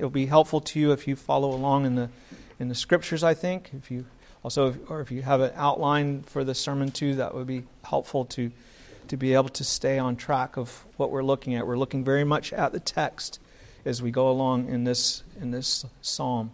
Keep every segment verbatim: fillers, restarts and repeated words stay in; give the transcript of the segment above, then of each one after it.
It'll be helpful to you if you follow along in the in the scriptures, I think. If you also, if, or if you have an outline for the sermon too, that would be helpful to to be able to stay on track of what we're looking at. We're looking very much at the text as we go along in this in this psalm.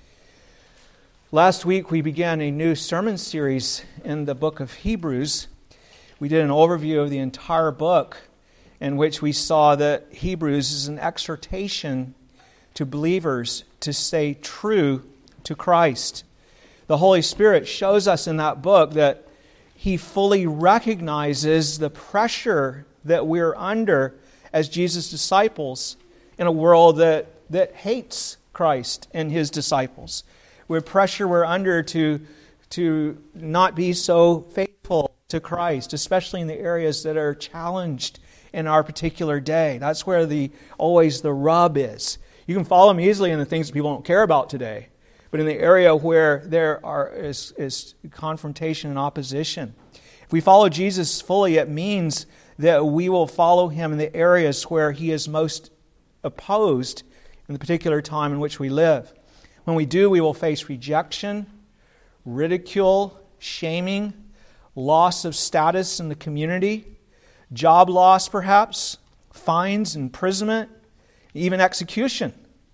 Last week we began a new sermon series in the book of Hebrews. We did an overview of the entire book, in which we saw that Hebrews is an exhortation to believers to stay true to Christ. The Holy Spirit shows us in that book that He fully recognizes the pressure that we're under as Jesus' disciples in a world that, that hates Christ and His disciples. With pressure we're under to, to not be so faithful to Christ, especially in the areas that are challenged in our particular day. That's where the always the rub is. You can follow Him easily in the things that people don't care about today, but in the area where there are is, is confrontation and opposition. If we follow Jesus fully, it means that we will follow Him in the areas where He is most opposed in the particular time in which we live. When we do, we will face rejection, ridicule, shaming, loss of status in the community, job loss perhaps, fines, imprisonment, even execution.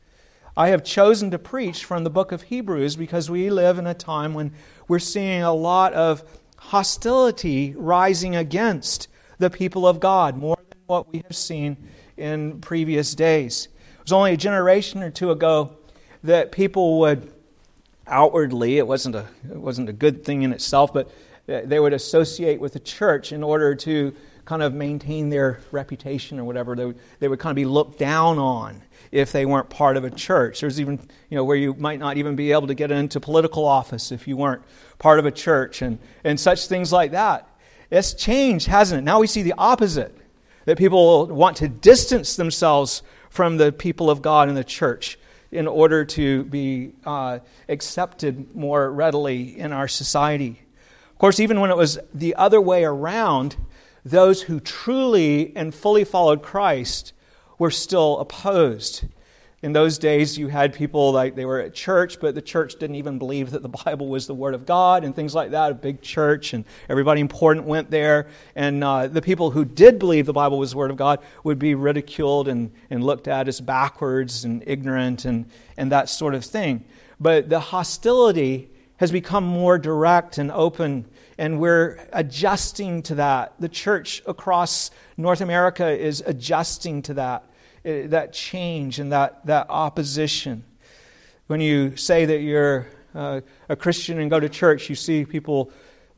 I have chosen to preach from the book of Hebrews because we live in a time when we're seeing a lot of hostility rising against the people of God, more than what we have seen in previous days. It was only a generation or two ago that people would outwardly, it wasn't a it wasn't a good thing in itself, but they would associate with the church in order to kind of maintain their reputation or whatever. They would, they would kind of be looked down on if they weren't part of a church. There's even, you know, where you might not even be able to get into political office if you weren't part of a church and, and such things like that. It's changed, hasn't it? Now we see the opposite, that people want to distance themselves from the people of God in the church in order to be uh, accepted more readily in our society. Of course, even when it was the other way around, those who truly and fully followed Christ were still opposed. In those days, you had people like they were at church, but the church didn't even believe that the Bible was the Word of God and things like that. A big church, and everybody important went there. And uh, the people who did believe the Bible was the Word of God would be ridiculed and, and looked at as backwards and ignorant and, and that sort of thing. But the hostility has become more direct and open, and we're adjusting to that. The church across North America is adjusting to that, that change and that, that opposition. When you say that you're uh, a Christian and go to church, you see people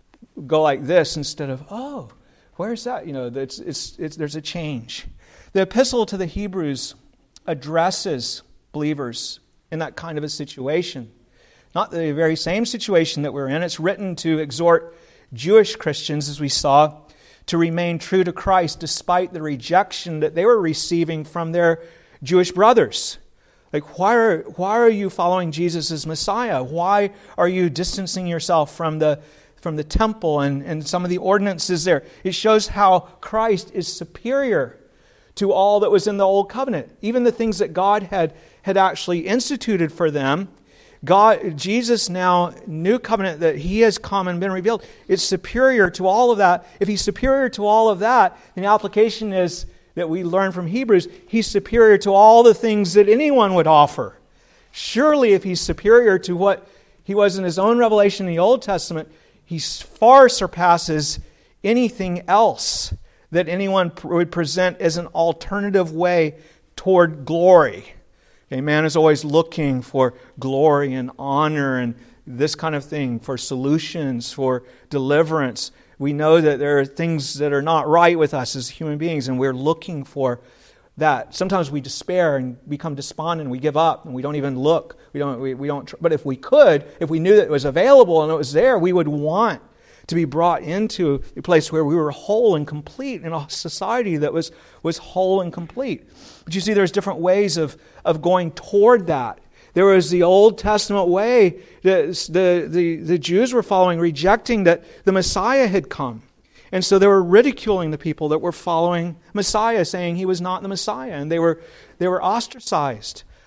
go like this instead of, oh, where's that? You know, it's, it's, it's, there's a change. The epistle to the Hebrews addresses believers in that kind of a situation. Not the very same situation that we're in. It's written to exhort Jewish Christians, as we saw, to remain true to Christ despite the rejection that they were receiving from their Jewish brothers. Like, why are, why are you following Jesus as Messiah? Why are you distancing yourself from the, from the temple and, and some of the ordinances there? It shows how Christ is superior to all that was in the Old Covenant. Even the things that God had, had actually instituted for them, God, Jesus now, new covenant that He has come and been revealed, it's superior to all of that. If He's superior to all of that, then the application is that we learn from Hebrews, He's superior to all the things that anyone would offer. Surely if He's superior to what He was in His own revelation in the Old Testament, He far surpasses anything else that anyone would present as an alternative way toward glory. Okay, man is always looking for glory and honor and this kind of thing, for solutions, for deliverance. We know that there are things that are not right with us as human beings, and we're looking for that. Sometimes we despair and become despondent, and we give up, and we don't even look. We don't. We, we don't. But if we could, if we knew that it was available and it was there, we would want to be brought into a place where we were whole and complete in a society that was, was whole and complete. But you see, there's different ways of, of going toward that. There was the Old Testament way that the, the, the Jews were following, rejecting that the Messiah had come. And so they were ridiculing the people that were following Messiah, saying He was not the Messiah, and they were they were ostracized.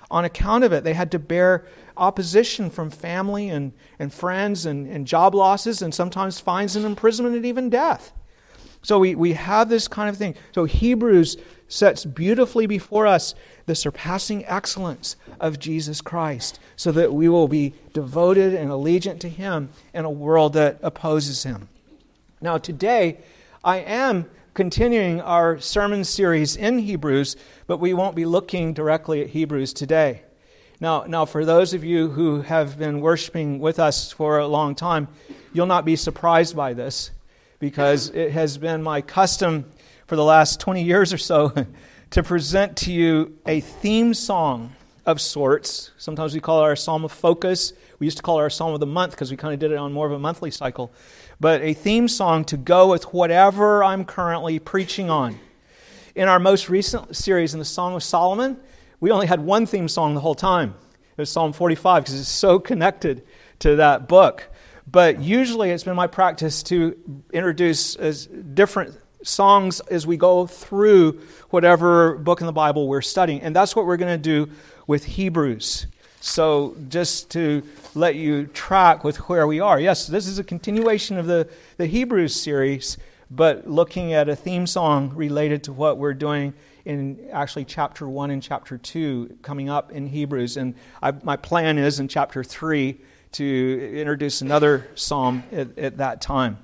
on account of it. They had to bear opposition from family and, and friends and, and job losses and sometimes fines and imprisonment and even death. So we, we have this kind of thing. So Hebrews sets beautifully before us the surpassing excellence of Jesus Christ so that we will be devoted and allegiant to Him in a world that opposes Him. Now today, I am continuing our sermon series in Hebrews, but we won't be looking directly at Hebrews today. Now, now, for those of you who have been worshiping with us for a long time, you'll not be surprised by this, because it has been my custom for the last twenty years or so to present to you a theme song of sorts. Sometimes we call it our Psalm of Focus. We used to call it our Psalm of the Month because we kind of did it on more of a monthly cycle. But a theme song to go with whatever I'm currently preaching on. In our most recent series in the Song of Solomon, we only had one theme song the whole time. It was Psalm forty-five because it's so connected to that book. But usually it's been my practice to introduce as different songs as we go through whatever book in the Bible we're studying. And that's what we're going to do with Hebrews. So just to let you track with where we are. Yes, this is a continuation of the, the Hebrews series, but looking at a theme song related to what we're doing in actually chapter one and chapter two coming up in Hebrews. And I, my plan is in chapter three to introduce another psalm at, at that time.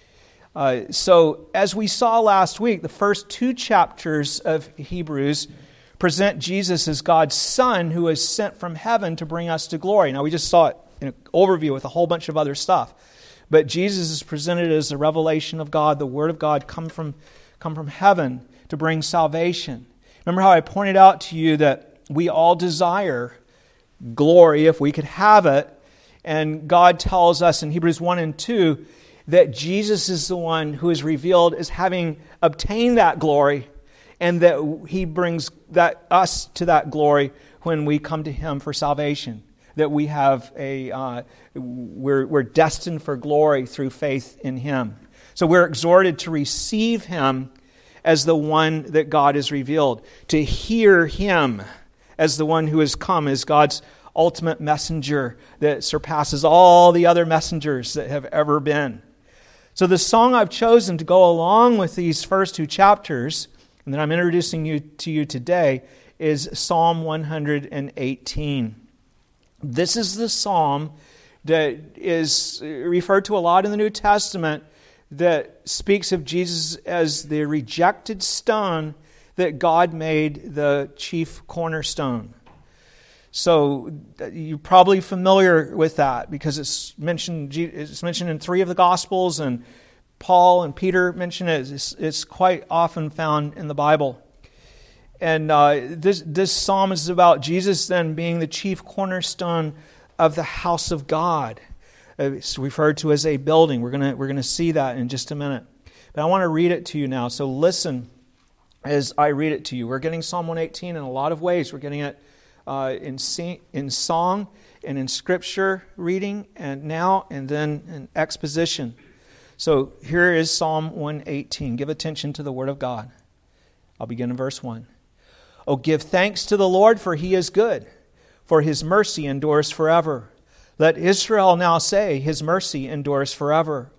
Uh, so as we saw last week, the first two chapters of Hebrews present Jesus as God's Son who is sent from heaven to bring us to glory. Now we just saw it in an overview with a whole bunch of other stuff. But Jesus is presented as the revelation of God, the Word of God come from, come from heaven to bring salvation. Remember how I pointed out to you that we all desire glory if we could have it. And God tells us in Hebrews one and two that Jesus is the one who is revealed as having obtained that glory, and that He brings that us to that glory when we come to Him for salvation. That we have a uh, we're we're destined for glory through faith in Him. So we're exhorted to receive Him as the one that God has revealed, to hear Him as the one who has come as God's ultimate messenger that surpasses all the other messengers that have ever been. So the song I've chosen to go along with these first two chapters, and that I'm introducing you to you today, is Psalm one hundred eighteen. This is the psalm that is referred to a lot in the New Testament that speaks of Jesus as the rejected stone that God made the chief cornerstone. So you're probably familiar with that because it's mentioned it's mentioned in three of the Gospels, and Paul and Peter mention it. It's, it's quite often found in the Bible. And uh, this this psalm is about Jesus then being the chief cornerstone of the house of God. It's referred to as a building. We're gonna we're gonna see that in just a minute. But I want to read it to you now. So listen as I read it to you. We're getting Psalm one eighteen in a lot of ways. We're getting it uh, in sing, in song and in scripture reading, and now and then in exposition. So here is Psalm one eighteen. Give attention to the Word of God. I'll begin in verse one. Oh, give thanks to the Lord, for He is good, for His mercy endures forever. Let Israel now say, His mercy endures forever.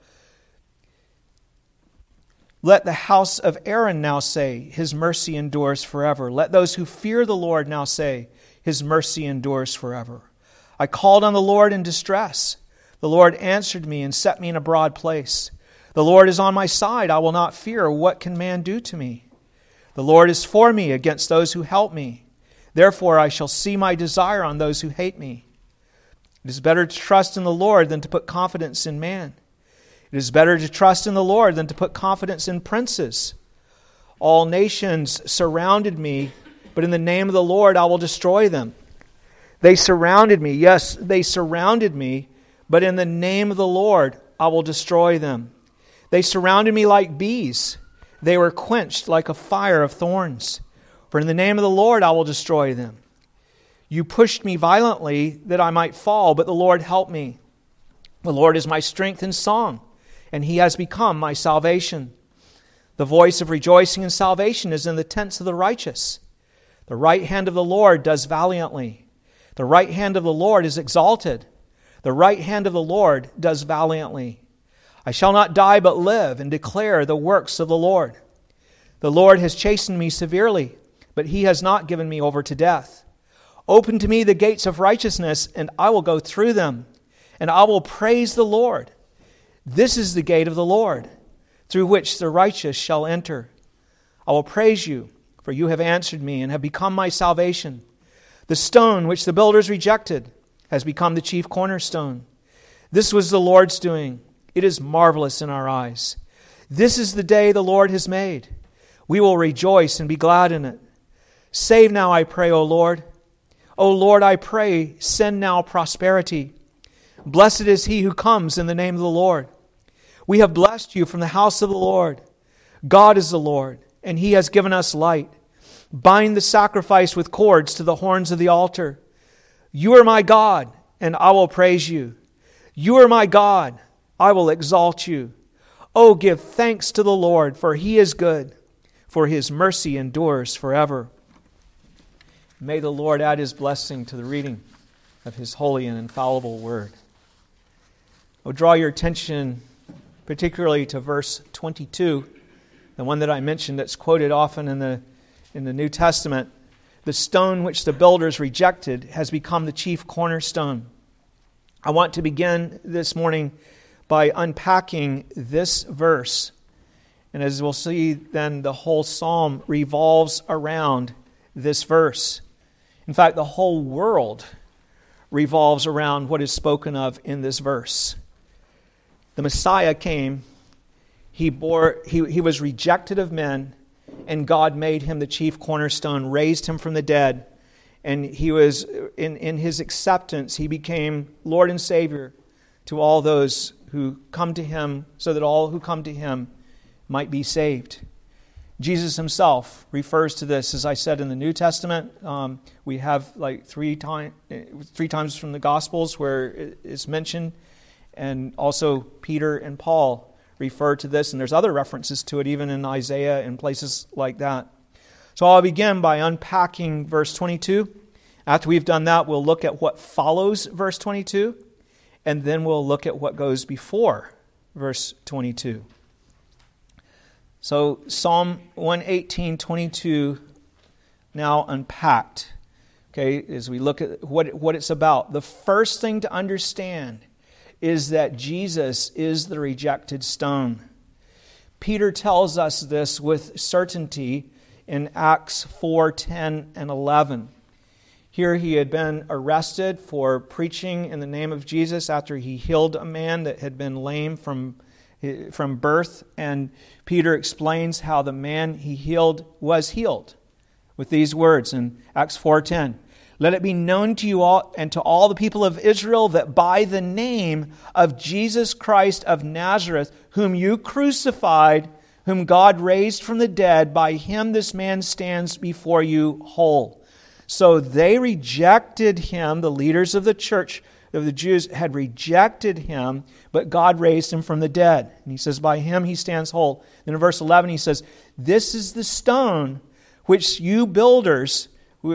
Let the house of Aaron now say, His mercy endures forever. Let those who fear the Lord now say, His mercy endures forever. I called on the Lord in distress. The Lord answered me and set me in a broad place. The Lord is on my side. I will not fear. What can man do to me? The Lord is for me against those who help me. Therefore I shall see my desire on those who hate me. It is better to trust in the Lord than to put confidence in man. It is better to trust in the Lord than to put confidence in princes. All nations surrounded me, but in the name of the Lord I will destroy them. They surrounded me. Yes, they surrounded me, but in the name of the Lord I will destroy them. They surrounded me like bees. They were quenched like a fire of thorns. For in the name of the Lord I will destroy them. You pushed me violently that I might fall, but the Lord helped me. The Lord is my strength and song, and He has become my salvation. The voice of rejoicing and salvation is in the tents of the righteous. The right hand of the Lord does valiantly. The right hand of the Lord is exalted. The right hand of the Lord does valiantly. I shall not die but live and declare the works of the Lord. The Lord has chastened me severely, but He has not given me over to death. Open to me the gates of righteousness, and I will go through them, and I will praise the Lord. This is the gate of the Lord, through which the righteous shall enter. I will praise you, for you have answered me and have become my salvation. The stone which the builders rejected has become the chief cornerstone. This was the Lord's doing. It is marvelous in our eyes. This is the day the Lord has made. We will rejoice and be glad in it. Save now, I pray, O Lord. O Lord, I pray, send now prosperity. Blessed is he who comes in the name of the Lord. We have blessed you from the house of the Lord. God is the Lord, and He has given us light. Bind the sacrifice with cords to the horns of the altar. You are my God, and I will praise you. You are my God, I will exalt you. Oh, give thanks to the Lord, for He is good, for His mercy endures forever. May the Lord add His blessing to the reading of His holy and infallible word. I'll draw your attention particularly to verse twenty-two, the one that I mentioned that's quoted often in the, in the New Testament. The stone which the builders rejected has become the chief cornerstone. I want to begin this morning by unpacking this verse. And as we'll see, then the whole psalm revolves around this verse. In fact, the whole world revolves around what is spoken of in this verse. The Messiah came, he bore, he, he was rejected of men, and God made Him the chief cornerstone, raised Him from the dead, and He was, in, in His acceptance, He became Lord and Savior to all those who come to Him, so that all who come to Him might be saved. Jesus Himself refers to this, as I said, in the New Testament. Um, we have like three, time, three times from the Gospels where it's mentioned, and also Peter and Paul refer to this, and there's other references to it even in Isaiah and places like that. So I'll begin by unpacking verse twenty-two. After we've done that, we'll look at what follows verse twenty-two, and then we'll look at what goes before verse twenty-two. So Psalm one eighteen, twenty-two, now unpacked. Okay, as we look at what, what it's about, the first thing to understand is that Jesus is the rejected stone. Peter tells us this with certainty in Acts four, ten, and eleven. Here he had been arrested for preaching in the name of Jesus after he healed a man that had been lame from, from birth. And Peter explains how the man he healed was healed with these words in Acts four ten. Let it be known to you all and to all the people of Israel that by the name of Jesus Christ of Nazareth, whom you crucified, whom God raised from the dead, by Him this man stands before you whole. So they rejected Him, the leaders of the church of the Jews had rejected Him, but God raised Him from the dead. And He says, by Him He stands whole. Then in verse eleven He says, this is the stone which you builders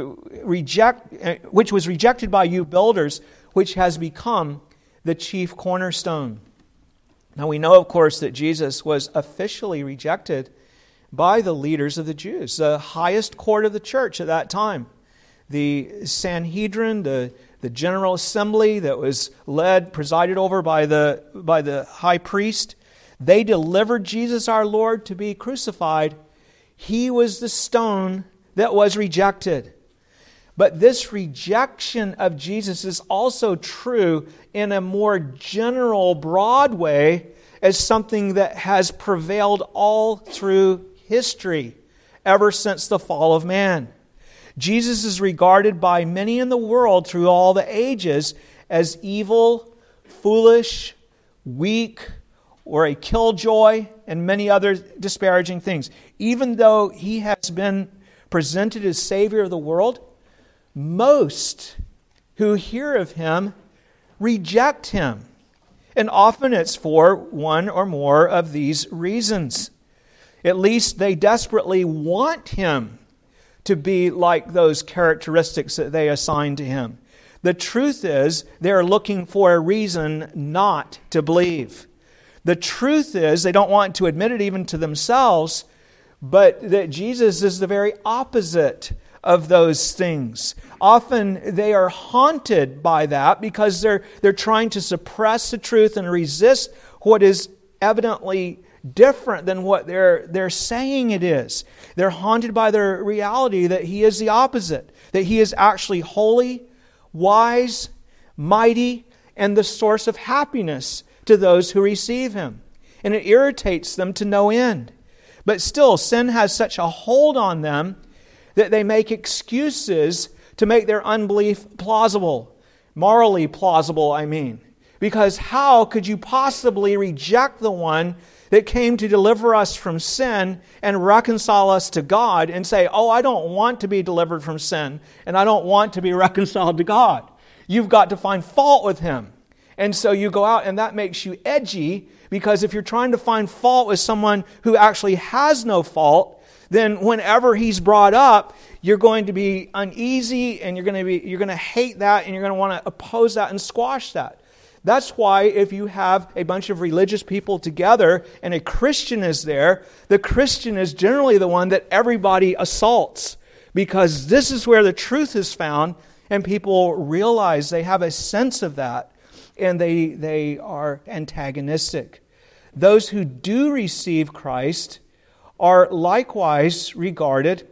reject, which was rejected by you builders, which has become the chief cornerstone. Now we know, of course, that Jesus was officially rejected by the leaders of the Jews, the highest court of the church at that time. The Sanhedrin, the, the General Assembly that was led, presided over by the, by the high priest, they delivered Jesus our Lord to be crucified. He was the stone that was rejected. But this rejection of Jesus is also true in a more general, broad way as something that has prevailed all through history, ever since the fall of man. Jesus is regarded by many in the world through all the ages as evil, foolish, weak, or a killjoy, and many other disparaging things. Even though He has been presented as Savior of the world, most who hear of Him reject Him. And often it's for one or more of these reasons. At least they desperately want Him to be like those characteristics that they assign to him. The truth is, they're looking for a reason not to believe. The truth is, they don't want to admit it even to themselves, but that Jesus is the very opposite of those things. Often they are haunted by that because they're, they're trying to suppress the truth and resist what is evidently different than what they're, they're saying it is. They're haunted by the reality that he is the opposite, that he is actually holy, wise, mighty, and the source of happiness to those who receive him. And it irritates them to no end. But still, sin has such a hold on them that they make excuses to make their unbelief plausible. Morally plausible, I mean. Because how could you possibly reject the one that came to deliver us from sin and reconcile us to God and say, oh, I don't want to be delivered from sin and I don't want to be reconciled to God. You've got to find fault with him. And so you go out and that makes you edgy, because if you're trying to find fault with someone who actually has no fault, then whenever he's brought up, you're going to be uneasy and you're going to be you're going to hate that and you're going to want to oppose that and squash that. That's why if you have a bunch of religious people together and a Christian is there, the Christian is generally the one that everybody assaults, because this is where the truth is found and people realize, they have a sense of that, and they, they are antagonistic. Those who do receive Christ are likewise regarded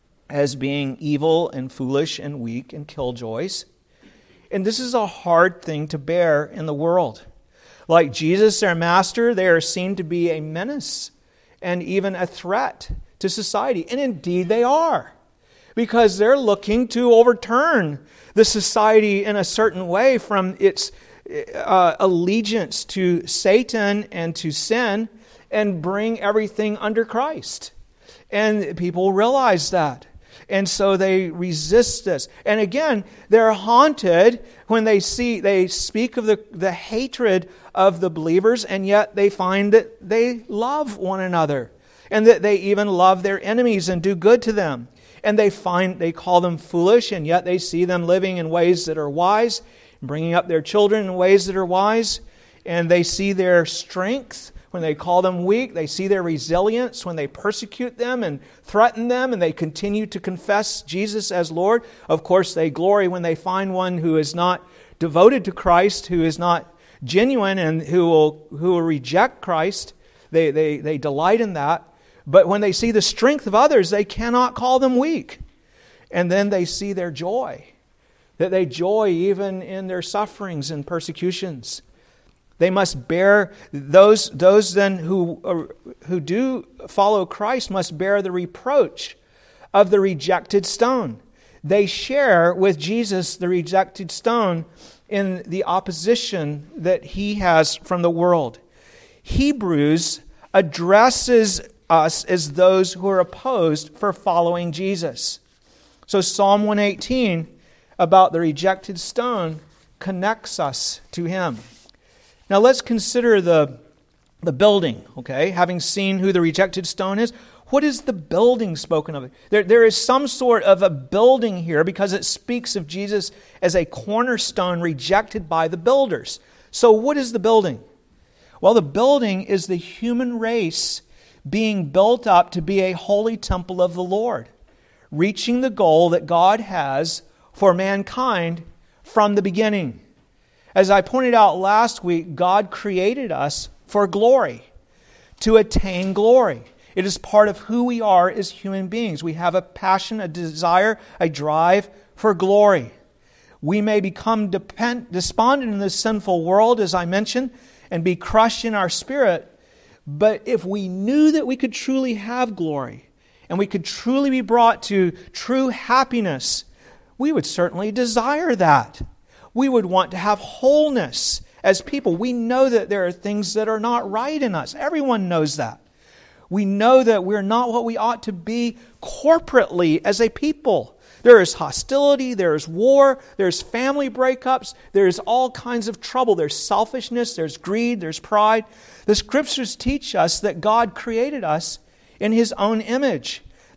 as being evil and foolish and weak and killjoys. And this is a hard thing to bear in the world. Like Jesus, their master, they are seen to be a menace and even a threat to society. And indeed they are, because they're looking to overturn the society in a certain way from its uh, allegiance to Satan and to sin, and bring everything under Christ. And people realize that. And so they resist this. And again, they're haunted when they see, they speak of the, the hatred of the believers, and yet they find that they love one another, and that they even love their enemies and do good to them. And they find, they call them foolish, and yet they see them living in ways that are wise, bringing up their children in ways that are wise. And they see their strength when they call them weak. They see their resilience when they persecute them and threaten them, and they continue to confess Jesus as Lord. Of course, they glory when they find one who is not devoted to Christ, who is not genuine, and who will who will reject Christ. They, they, they delight in that. But when they see the strength of others, they cannot call them weak. And then they see their joy, that they joy even in their sufferings and persecutions. They must bear, those those then who uh, who do follow Christ must bear the reproach of the rejected stone. They share with Jesus the rejected stone in the opposition that he has from the world. Hebrews addresses us as those who are opposed for following Jesus. So Psalm one eighteen about the rejected stone connects us to him. Now let's consider the, the building, okay? Having seen who the rejected stone is, what is the building spoken of? There, there is some sort of a building here because it speaks of Jesus as a cornerstone rejected by the builders. So what is the building? Well, the building is the human race being built up to be a holy temple of the Lord, reaching the goal that God has for mankind from the beginning. As I pointed out last week, God created us for glory, to attain glory. It is part of who we are as human beings. We have a passion, a desire, a drive for glory. We may become depend, despondent in this sinful world, as I mentioned, and be crushed in our spirit. But if we knew that we could truly have glory, and we could truly be brought to true happiness, we would certainly desire that. We would want to have wholeness as people. We know that there are things that are not right in us. Everyone knows that. We know that we're not what we ought to be corporately as a people. There is hostility, there is war, there's family breakups, there's all kinds of trouble. There's selfishness, there's greed, there's pride. The Scriptures teach us that God created us in His own image,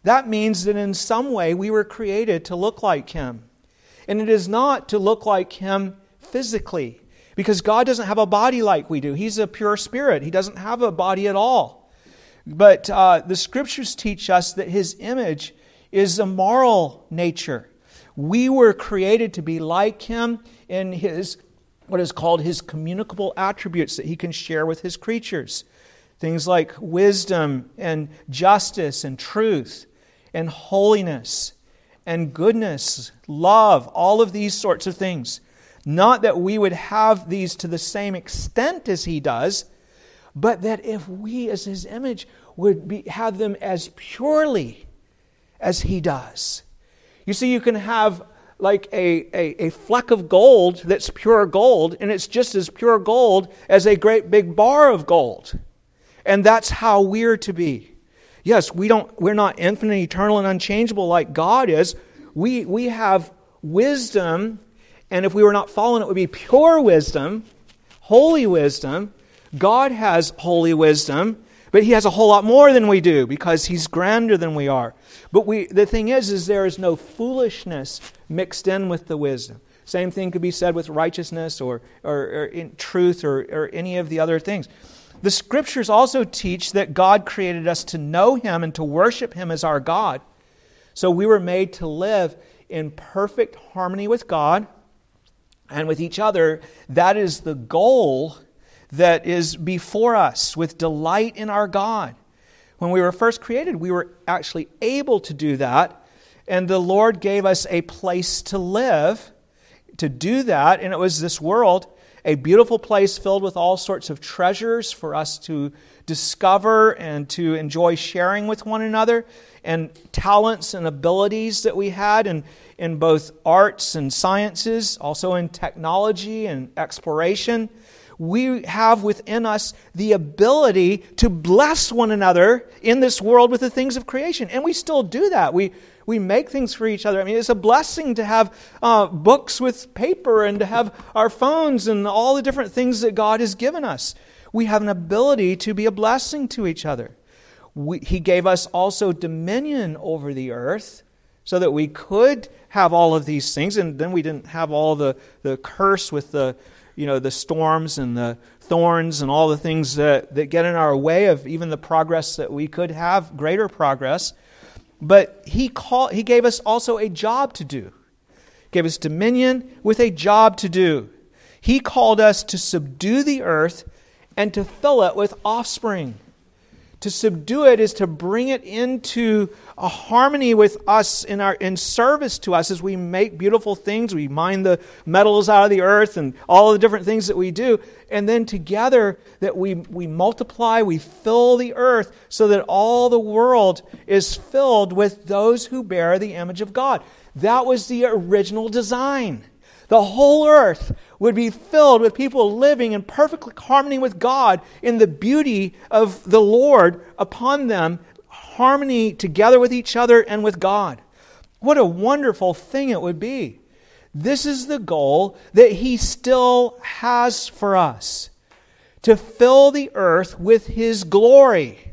that means that in some way we were created to look like Him. And it is not to look like Him physically, because God doesn't have a body like we do. He's a pure spirit. He doesn't have a body at all. But uh, the Scriptures teach us that His image is a moral nature. We were created to be like Him in His, what is called His communicable attributes that He can share with His creatures. Things like wisdom and justice and truth and holiness and goodness, love, all of these sorts of things. Not that we would have these to the same extent as He does, but that if we as His image would be, have them as purely as He does. You see, you can have like a, a, a fleck of gold that's pure gold, and it's just as pure gold as a great big bar of gold. And that's how we're to be. Yes, we don't, we're not infinite, eternal, and unchangeable like God is. We, we have wisdom, and if we were not fallen, it would be pure wisdom, holy wisdom. God has holy wisdom, but He has a whole lot more than we do because He's grander than we are. But we, the thing is, is there is no foolishness mixed in with the wisdom. Same thing could be said with righteousness or, or, or in truth or, or any of the other things. The Scriptures also teach that God created us to know Him and to worship Him as our God. So we were made to live in perfect harmony with God and with each other. That is the goal that is before us, with delight in our God. When we were first created, we were actually able to do that, and the Lord gave us a place to live, to do that, and it was this world, a beautiful place filled with all sorts of treasures for us to discover and to enjoy sharing with one another, and talents and abilities that we had in, in both arts and sciences, also in technology and exploration. We have within us the ability to bless one another in this world with the things of creation. And we still do that. We we make things for each other. I mean, it's a blessing to have uh, books with paper and to have our phones and all the different things that God has given us. We have an ability to be a blessing to each other. We, he gave us also dominion over the earth so that we could have all of these things. And then we didn't have all the, the curse with the you know, the storms and the thorns and all the things that, that get in our way of even the progress that we could have, greater progress. But he called, he gave us also a job to do. Gave us dominion with a job to do. He called us to subdue the earth and to fill it with offspring. To subdue it is to bring it into a harmony with us in our in service to us as we make beautiful things. We mine the metals out of the earth and all the different things that we do. And then together that we, we multiply, we fill the earth so that all the world is filled with those who bear the image of God. That was the original design. The whole earth would be filled with people living in perfect harmony with God in the beauty of the Lord upon them, harmony together with each other and with God. What a wonderful thing it would be. This is the goal that He still has for us, to fill the earth with His glory.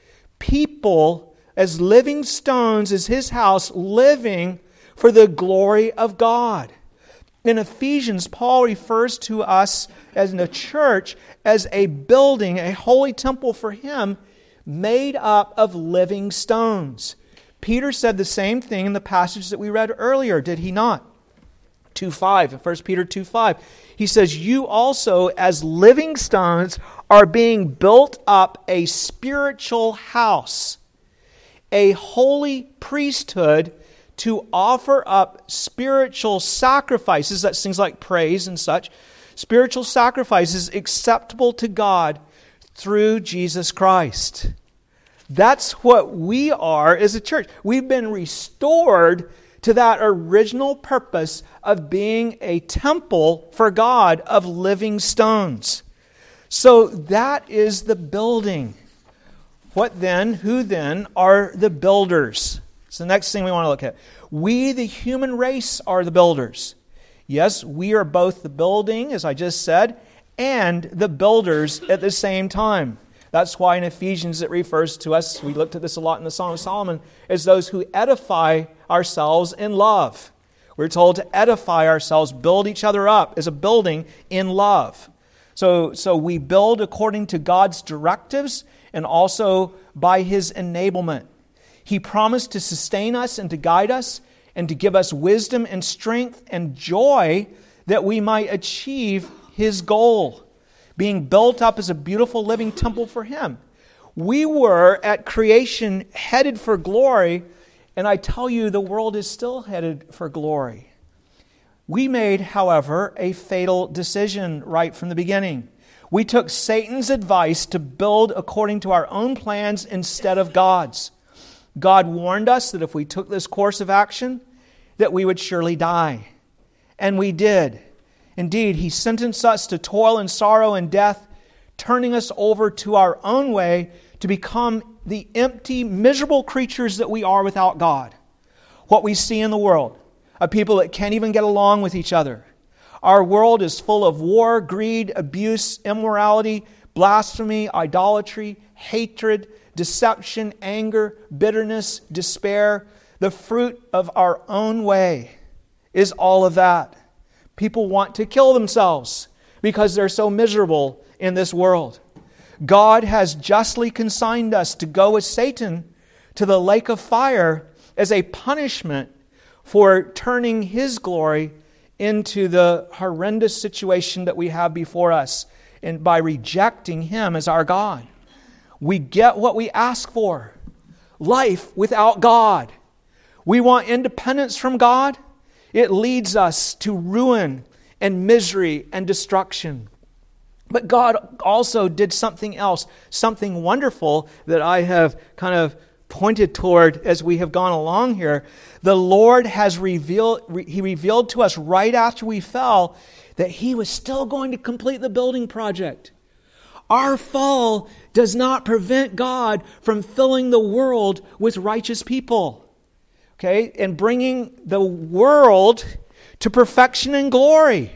People as living stones as His house, living for the glory of God. In Ephesians, Paul refers to us as in the church as a building, a holy temple for Him, made up of living stones. Peter said the same thing in the passage that we read earlier, did he not? two five, First Peter two five. He says, "You also, as living stones, are being built up a spiritual house, a holy priesthood, to offer up spiritual sacrifices," that's things like praise and such, spiritual sacrifices acceptable to God through Jesus Christ. That's what we are as a church. We've been restored to that original purpose of being a temple for God of living stones. So that is the building. What then, who then are the builders? It's the next thing we want to look at. We, the human race, are the builders. Yes, we are both the building, as I just said, and the builders at the same time. That's why in Ephesians it refers to us, we looked at this a lot in the Song of Solomon, as those who edify ourselves in love. We're told to edify ourselves, build each other up as a building in love. So, so we build according to God's directives and also by His enablement. He promised to sustain us and to guide us and to give us wisdom and strength and joy that we might achieve His goal, being built up as a beautiful living temple for Him. We were at creation headed for glory, and I tell you, the world is still headed for glory. We made, however, a fatal decision right from the beginning. We took Satan's advice to build according to our own plans instead of God's. God warned us that if we took this course of action, that we would surely die. And we did. Indeed, He sentenced us to toil and sorrow and death, turning us over to our own way to become the empty, miserable creatures that we are without God. What we see in the world, a people that can't even get along with each other. Our world is full of war, greed, abuse, immorality, blasphemy, idolatry, hatred, deception, anger, bitterness, despair. The fruit of our own way is all of that. People want to kill themselves because they're so miserable in this world. God has justly consigned us to go with Satan to the lake of fire as a punishment for turning His glory into the horrendous situation that we have before us, and by rejecting Him as our God. We get what we ask for. Life without God. We want independence from God. It leads us to ruin and misery and destruction. But God also did something else, something wonderful that I have kind of pointed toward as we have gone along here. The Lord has revealed, He revealed to us right after we fell that He was still going to complete the building project. Our fall does not prevent God from filling the world with righteous people. Okay? And bringing the world to perfection and glory.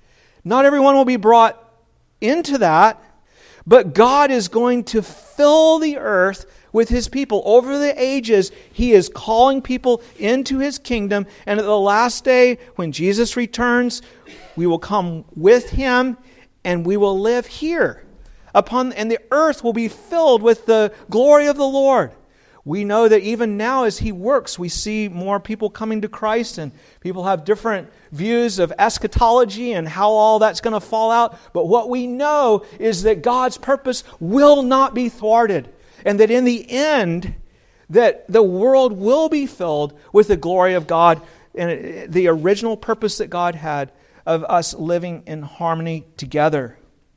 Not everyone will be brought into that, but God is going to fill the earth with His people. Over the ages, He is calling people into His kingdom, and at the last day, when Jesus returns, we will come with Him, and we will live here. Upon, and the earth will be filled with the glory of the Lord. We know that even now as He works, we see more people coming to Christ, and people have different views of eschatology and how all that's going to fall out. But what we know is that God's purpose will not be thwarted, and that in the end, that the world will be filled with the glory of God and the original purpose that God had of us living in harmony together.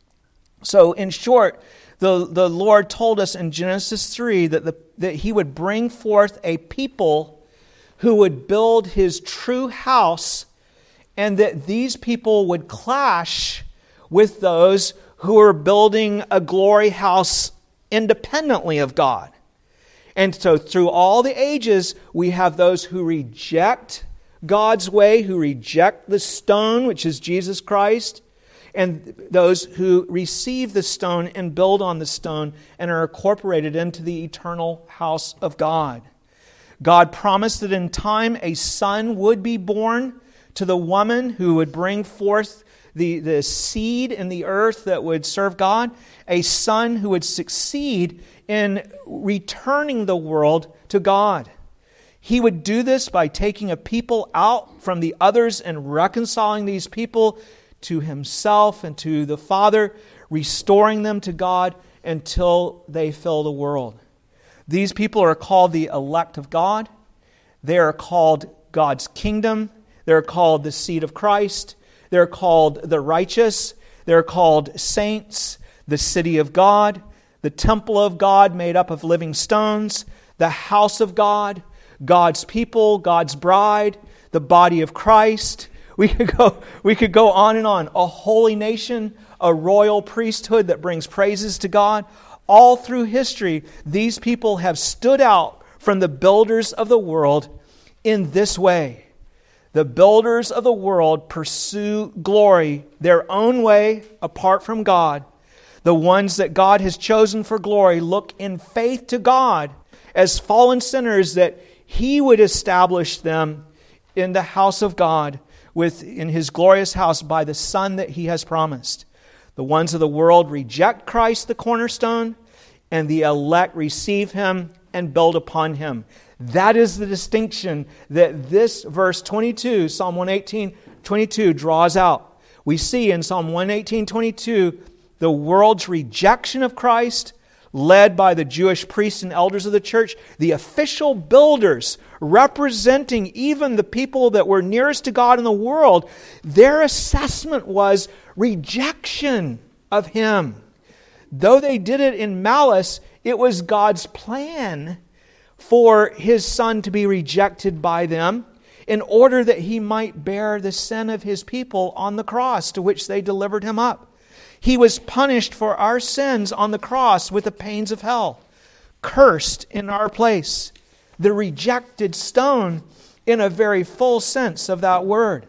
So in short, the, the Lord told us in Genesis three that, the, that He would bring forth a people who would build His true house, and that these people would clash with those who are building a glory house independently of God. And so through all the ages, we have those who reject God's way, who reject the stone, which is Jesus Christ, and those who receive the stone and build on the stone and are incorporated into the eternal house of God. God promised that in time a son would be born to the woman who would bring forth the, the seed in the earth that would serve God, a son who would succeed in returning the world to God. He would do this by taking a people out from the others and reconciling these people to Himself and to the Father, restoring them to God until they fill the world. These people are called the elect of God. They are called God's kingdom. They're called the seed of Christ. They're called the righteous. They're called saints, the city of God, the temple of God made up of living stones, the house of God, God's people, God's bride, the body of Christ. We could go, we could go on and on. A holy nation, a royal priesthood that brings praises to God. All through history, these people have stood out from the builders of the world in this way. The builders of the world pursue glory their own way apart from God. The ones that God has chosen for glory look in faith to God as fallen sinners, that He would establish them in the house of God, with in His glorious house by the Son that He has promised. The ones of the world reject Christ, the cornerstone, and the elect receive Him and build upon Him. That is the distinction that this verse twenty-two, Psalm one eighteen, twenty-two draws out. We see in Psalm one eighteen, twenty-two, the world's rejection of Christ, led by the Jewish priests and elders of the church, the official builders representing even the people that were nearest to God in the world. Their assessment was rejection of Him. Though they did it in malice, it was God's plan for His Son to be rejected by them in order that He might bear the sin of His people on the cross, to which they delivered Him up. He was punished for our sins on the cross with the pains of hell, cursed in our place, the rejected stone in a very full sense of that word.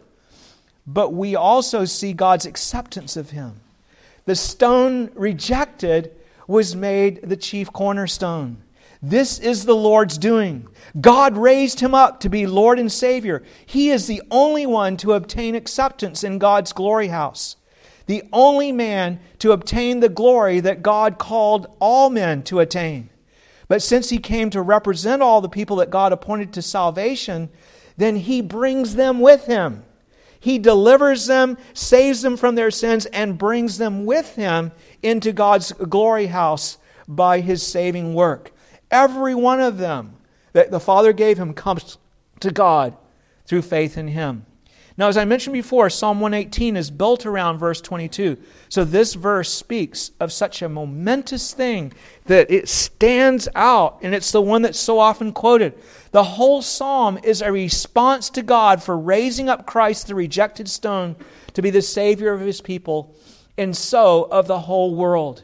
But we also see God's acceptance of Him. The stone rejected was made the chief cornerstone. This is the Lord's doing. God raised Him up to be Lord and Savior. He is the only one to obtain acceptance in God's glory house. The only man to obtain the glory that God called all men to attain. But since He came to represent all the people that God appointed to salvation, then He brings them with Him. He delivers them, saves them from their sins, and brings them with Him into God's glory house by His saving work. Every one of them that the Father gave Him comes to God through faith in Him. Now, as I mentioned before, Psalm one eighteen is built around verse twenty-two. So this verse speaks of such a momentous thing that it stands out, and it's the one that's so often quoted. The whole psalm is a response to God for raising up Christ, the rejected stone, to be the Savior of His people, and so of the whole world.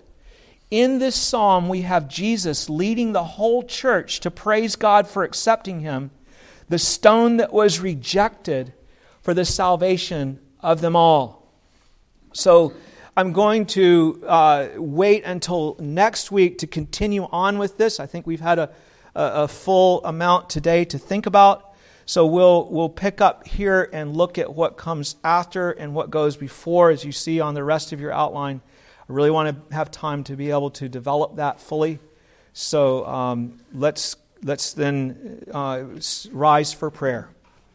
In this psalm, we have Jesus leading the whole church to praise God for accepting Him, the stone that was rejected, for the salvation of them all. So I'm going to uh, wait until next week to continue on with this. I think we've had a, a, a full amount today to think about. So we'll we'll pick up here and look at what comes after and what goes before, as you see on the rest of your outline. I really want to have time to be able to develop that fully. So um, let's let's then uh, rise for prayer.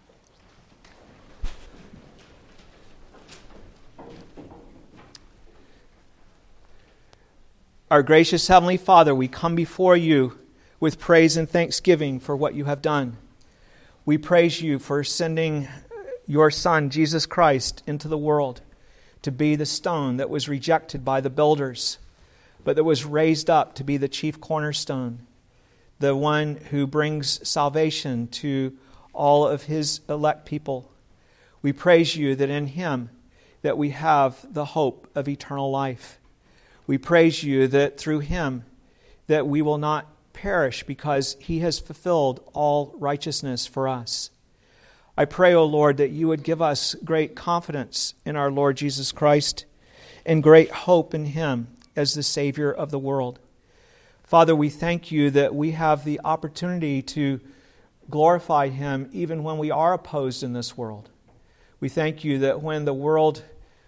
Our gracious Heavenly Father, we come before You with praise and thanksgiving for what You have done. We praise You for sending Your Son, Jesus Christ, into the world to be the stone that was rejected by the builders, but that was raised up to be the chief cornerstone, the one who brings salvation to all of His elect people. We praise You that in Him that we have the hope of eternal life. We praise You that through Him that we will not perish because He has fulfilled all righteousness for us. I pray, O Lord, that You would give us great confidence in our Lord Jesus Christ and great hope in Him as the Savior of the world. Father, we thank You that we have the opportunity to glorify Him even when we are opposed in this world. We thank You that when the world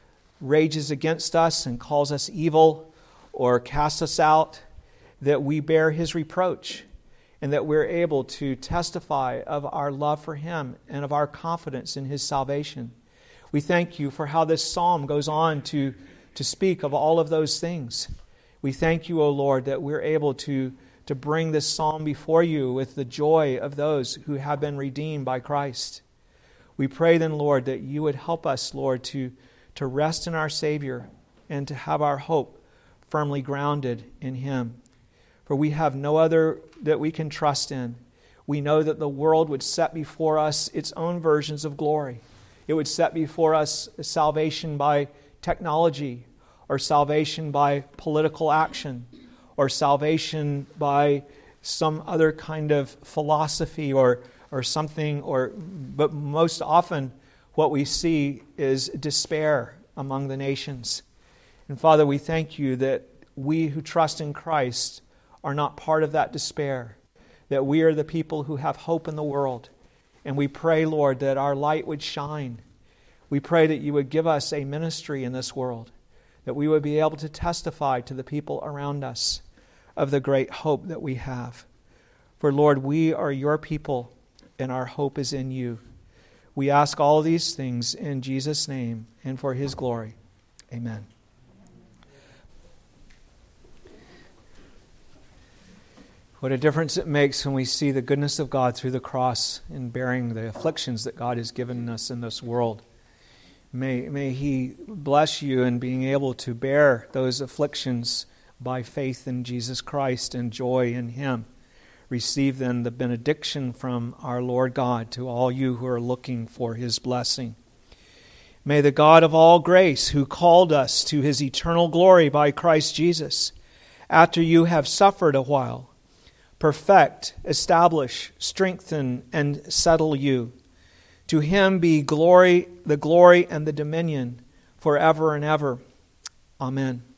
rages against us and calls us evil or casts us out, that we bear His reproach and that we're able to testify of our love for Him and of our confidence in His salvation. We thank You for how this psalm goes on to, to speak of all of those things. We thank You, O Lord, that we're able to, to bring this psalm before You with the joy of those who have been redeemed by Christ. We pray then, Lord, that You would help us, Lord, to, to rest in our Savior and to have our hope firmly grounded in Him. For we have no other that we can trust in. We know that the world would set before us its own versions of glory. It would set before us salvation by technology, or salvation by political action, or salvation by some other kind of philosophy or, or something. Or, but most often what we see is despair among the nations. And Father, we thank You that we who trust in Christ are not part of that despair, that we are the people who have hope in the world. And we pray, Lord, that our light would shine. We pray that you would give us a ministry in this world, that we would be able to testify to the people around us of the great hope that we have. For, Lord, we are your people, and our hope is in you. We ask all these things in Jesus' name and for his glory. Amen. What a difference it makes when we see the goodness of God through the cross in bearing the afflictions that God has given us in this world. May, may he bless you in being able to bear those afflictions by faith in Jesus Christ and joy in him. Receive then the benediction from our Lord God to all you who are looking for his blessing. May the God of all grace, who called us to his eternal glory by Christ Jesus, after you have suffered a while, perfect, establish, strengthen, and settle you. To him be glory, the glory and the dominion forever and ever. Amen.